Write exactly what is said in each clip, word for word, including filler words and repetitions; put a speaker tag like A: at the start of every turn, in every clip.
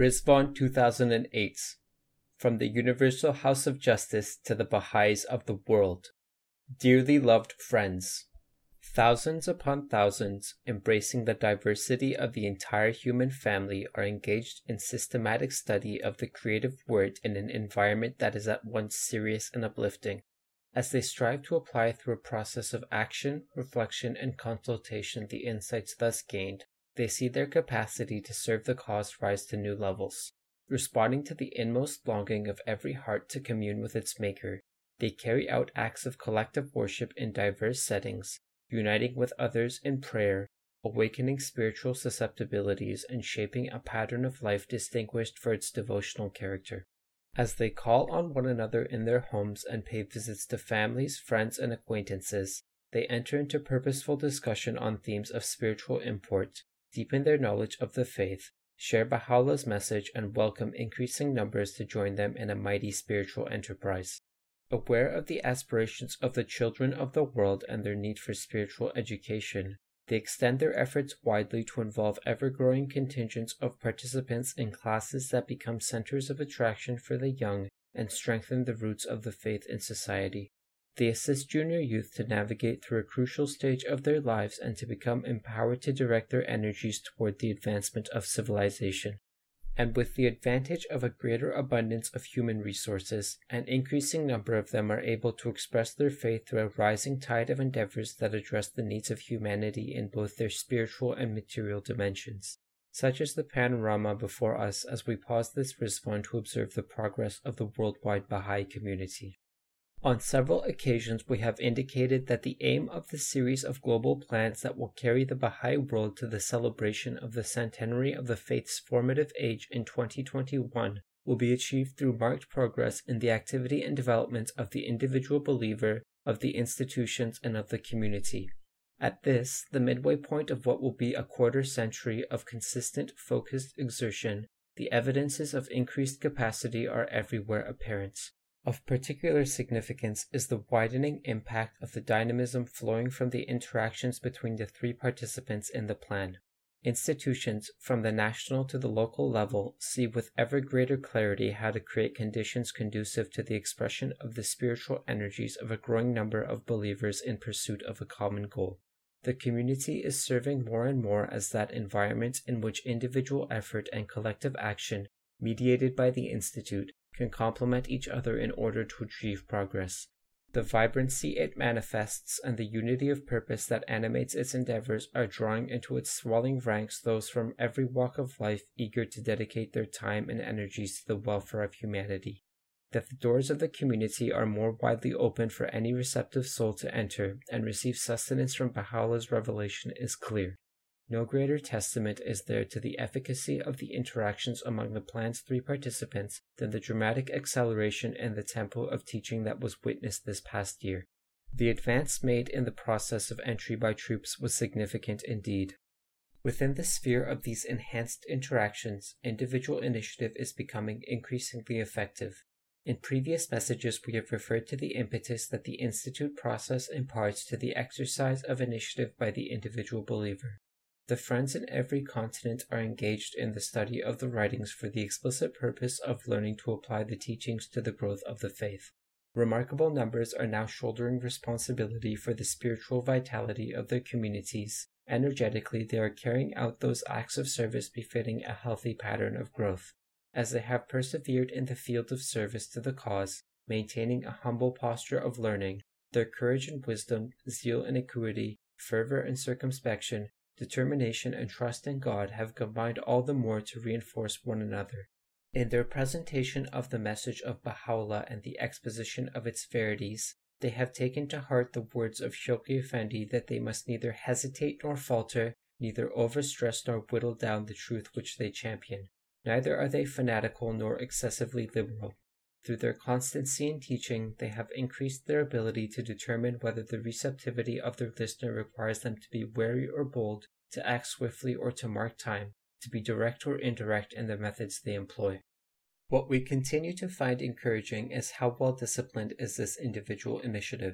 A: Rizwan two thousand eight. From the Universal House of Justice to the Baha'is of the World. Dearly loved friends, thousands upon thousands, embracing the diversity of the entire human family, are engaged in systematic study of the creative word in an environment that is at once serious and uplifting. As they strive to apply through a process of action, reflection, and consultation the insights thus gained, they see their capacity to serve the cause rise to new levels. Responding to the inmost longing of every heart to commune with its Maker, they carry out acts of collective worship in diverse settings, uniting with others in prayer, awakening spiritual susceptibilities, and shaping a pattern of life distinguished for its devotional character. As they call on one another in their homes and pay visits to families, friends, and acquaintances, they enter into purposeful discussion on themes of spiritual import, deepen their knowledge of the faith, share Baha'u'llah's message, and welcome increasing numbers to join them in a mighty spiritual enterprise. Aware of the aspirations of the children of the world and their need for spiritual education, they extend their efforts widely to involve ever-growing contingents of participants in classes that become centers of attraction for the young and strengthen the roots of the faith in society. They assist junior youth to navigate through a crucial stage of their lives and to become empowered to direct their energies toward the advancement of civilization. And with the advantage of a greater abundance of human resources, an increasing number of them are able to express their faith through a rising tide of endeavors that address the needs of humanity in both their spiritual and material dimensions. Such is the panorama before us as we pause this Rizwan to observe the progress of the worldwide Baha'i community. On several occasions we have indicated that the aim of the series of global plans that will carry the Baha'i world to the celebration of the centenary of the faith's formative age in twenty twenty-one will be achieved through marked progress in the activity and development of the individual believer, of the institutions, and of the community. At this, the midway point of what will be a quarter century of consistent, focused exertion, the evidences of increased capacity are everywhere apparent. Of particular significance is the widening impact of the dynamism flowing from the interactions between the three participants in the plan. Institutions, from the national to the local level, see with ever greater clarity how to create conditions conducive to the expression of the spiritual energies of a growing number of believers in pursuit of a common goal. The community is serving more and more as that environment in which individual effort and collective action, mediated by the Institute, can complement each other in order to achieve progress. The vibrancy it manifests and the unity of purpose that animates its endeavors are drawing into its swelling ranks those from every walk of life eager to dedicate their time and energies to the welfare of humanity. That the doors of the community are more widely open for any receptive soul to enter and receive sustenance from Baha'u'llah's revelation is clear. No greater testament is there to the efficacy of the interactions among the plan's three participants than the dramatic acceleration in the tempo of teaching that was witnessed this past year. The advance made in the process of entry by troops was significant indeed. Within the sphere of these enhanced interactions, individual initiative is becoming increasingly effective. In previous messages, we have referred to the impetus that the Institute process imparts to the exercise of initiative by the individual believer. The friends in every continent are engaged in the study of the writings for the explicit purpose of learning to apply the teachings to the growth of the faith. Remarkable numbers are now shouldering responsibility for the spiritual vitality of their communities. Energetically, they are carrying out those acts of service befitting a healthy pattern of growth. As they have persevered in the field of service to the cause, maintaining a humble posture of learning, their courage and wisdom, zeal and acuity, fervor and circumspection, determination and trust in God have combined all the more to reinforce one another. In their presentation of the message of Baha'u'llah and the exposition of its verities, they have taken to heart the words of Shawki Effendi that they must neither hesitate nor falter, neither overstress nor whittle down the truth which they champion. Neither are they fanatical nor excessively liberal. Through their constancy in teaching, they have increased their ability to determine whether the receptivity of their listener requires them to be wary or bold, to act swiftly or to mark time, to be direct or indirect in the methods they employ. What we continue to find encouraging is how well disciplined is this individual initiative.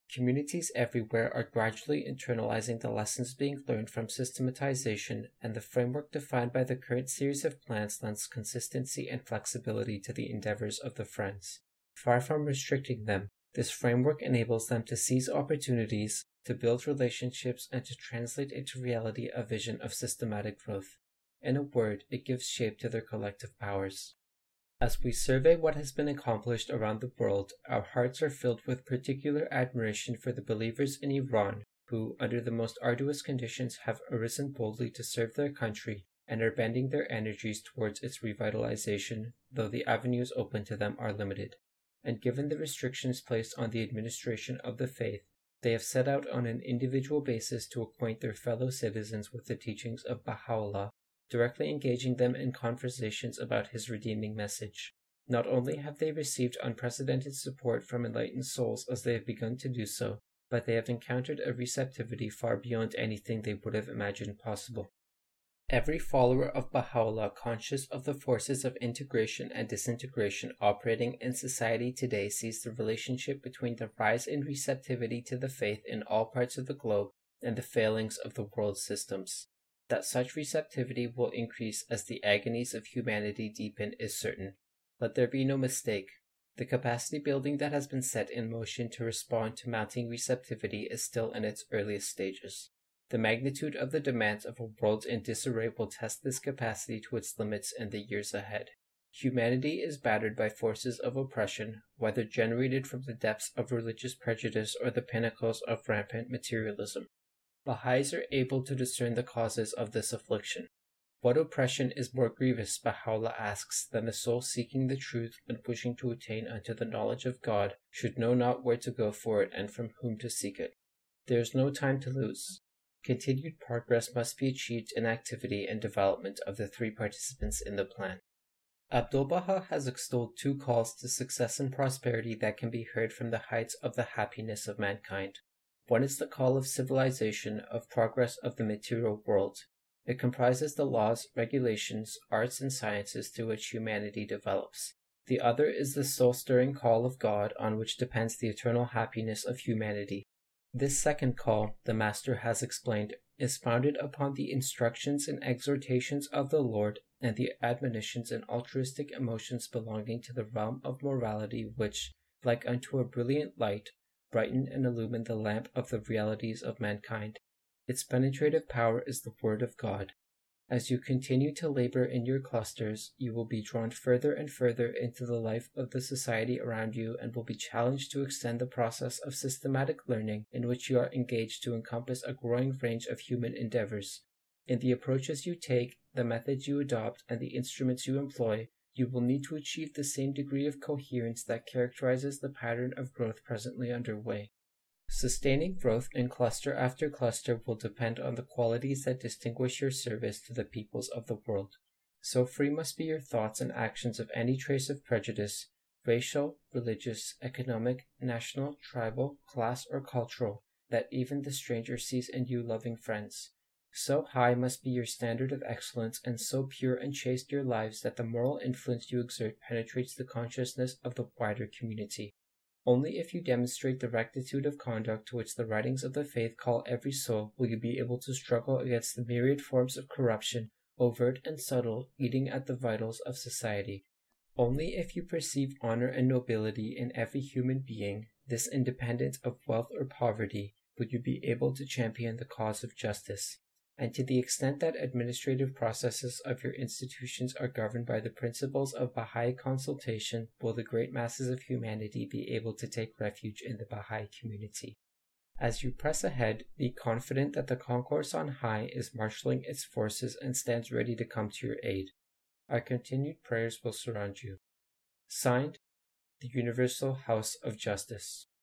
A: Communities everywhere are gradually internalizing the lessons being learned from systematization, and the framework defined by the current series of plans lends consistency and flexibility to the endeavors of the Friends. Far from restricting them, this framework enables them to seize opportunities, to build relationships, and to translate into reality a vision of systematic growth. In a word, it gives shape to their collective powers. As we survey what has been accomplished around the world, our hearts are filled with particular admiration for the believers in Iran who, under the most arduous conditions, have arisen boldly to serve their country and are bending their energies towards its revitalization, though the avenues open to them are limited. And given the restrictions placed on the administration of the faith, they have set out on an individual basis to acquaint their fellow citizens with the teachings of Baha'u'llah, directly engaging them in conversations about his redeeming message. Not only have they received unprecedented support from enlightened souls as they have begun to do so, but they have encountered a receptivity far beyond anything they would have imagined possible. Every follower of Baha'u'llah conscious of the forces of integration and disintegration operating in society today sees the relationship between the rise in receptivity to the faith in all parts of the globe and the failings of the world's systems. That such receptivity will increase as the agonies of humanity deepen is certain. Let there be no mistake. The capacity building that has been set in motion to respond to mounting receptivity is still in its earliest stages. The magnitude of the demands of a world in disarray will test this capacity to its limits in the years ahead. Humanity is battered by forces of oppression, whether generated from the depths of religious prejudice or the pinnacles of rampant materialism. Baha'is are able to discern the causes of this affliction. What oppression is more grievous, Baha'u'llah asks, than the soul seeking the truth and pushing to attain unto the knowledge of God, should know not where to go for it and from whom to seek it? There is no time to lose. Continued progress must be achieved in activity and development of the three participants in the plan. Abdu'l-Baha has extolled two calls to success and prosperity that can be heard from the heights of the happiness of mankind. One is the call of civilization, of progress of the material world. It comprises the laws, regulations, arts, and sciences through which humanity develops. The other is the soul-stirring call of God, on which depends the eternal happiness of humanity. This second call, the Master has explained, is founded upon the instructions and exhortations of the Lord and the admonitions and altruistic emotions belonging to the realm of morality which, like unto a brilliant light, brighten and illumine the lamp of the realities of mankind. Its penetrative power is the Word of God. As you continue to labor in your clusters, you will be drawn further and further into the life of the society around you and will be challenged to extend the process of systematic learning in which you are engaged to encompass a growing range of human endeavors. In the approaches you take, the methods you adopt, and the instruments you employ, you will need to achieve the same degree of coherence that characterizes the pattern of growth presently underway. Sustaining growth in cluster after cluster will depend on the qualities that distinguish your service to the peoples of the world. So free must be your thoughts and actions of any trace of prejudice, racial, religious, economic, national, tribal, class, or cultural, that even the stranger sees in you loving friends. So high must be your standard of excellence, and so pure and chaste your lives that the moral influence you exert penetrates the consciousness of the wider community. Only if you demonstrate the rectitude of conduct to which the writings of the faith call every soul will you be able to struggle against the myriad forms of corruption, overt and subtle, eating at the vitals of society. Only if you perceive honor and nobility in every human being, this independent of wealth or poverty, would you be able to champion the cause of justice. And to the extent that administrative processes of your institutions are governed by the principles of Baha'i consultation, will the great masses of humanity be able to take refuge in the Baha'i community. As you press ahead, be confident that the concourse on high is marshaling its forces and stands ready to come to your aid. Our continued prayers will surround you. Signed, the Universal House of Justice.